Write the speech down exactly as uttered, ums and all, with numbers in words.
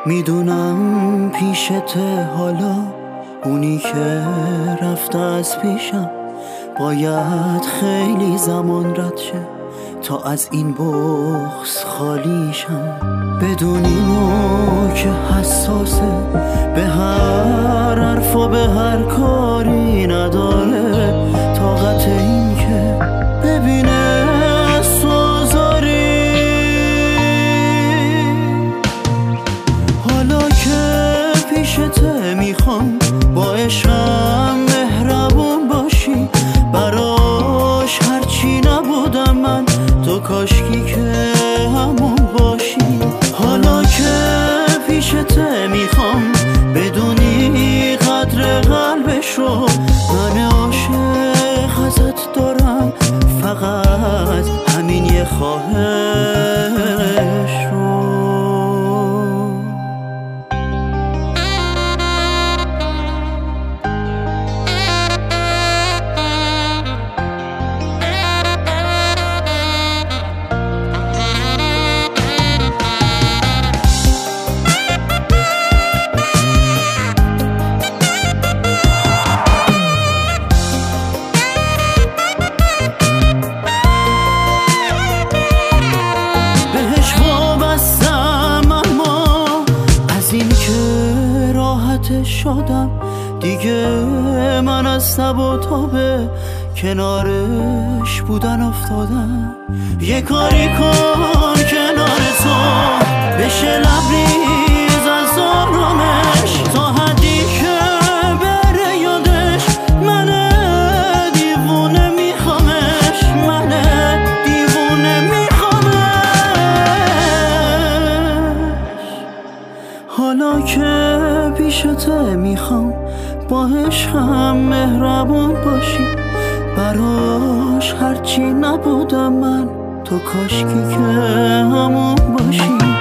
میدونم پیشته حالا اونی که رفته از پیشم باید خیلی زمان رد شه تا از این بغض خالیشم. بدونینو که حساسه به هر حرف و به هر کاری نداره طاقت این که ببینه سوزاری. حالا که پیشته میخوام با عشقم مهربون باشی، براش هرچی نبودم من تو کاشکی که همون باشی. حالا که پیشته میخوام بدونی قدر قلبشو، من عاشق ازت دارم فقط همین یه خواهش رو. شدم دیگه من از تب و تابه کنارش بودن افتادم. یه کاری کن کنار تو بشه لبریز از آرامش تا حدی که بره یادش. من دیوونه میخوامش، من دیوونه میخوامش. حالا که پیشته میخوام با عشقم مهربون باشی، براش هرچی نبودم من تو کاشکی که همون باشی.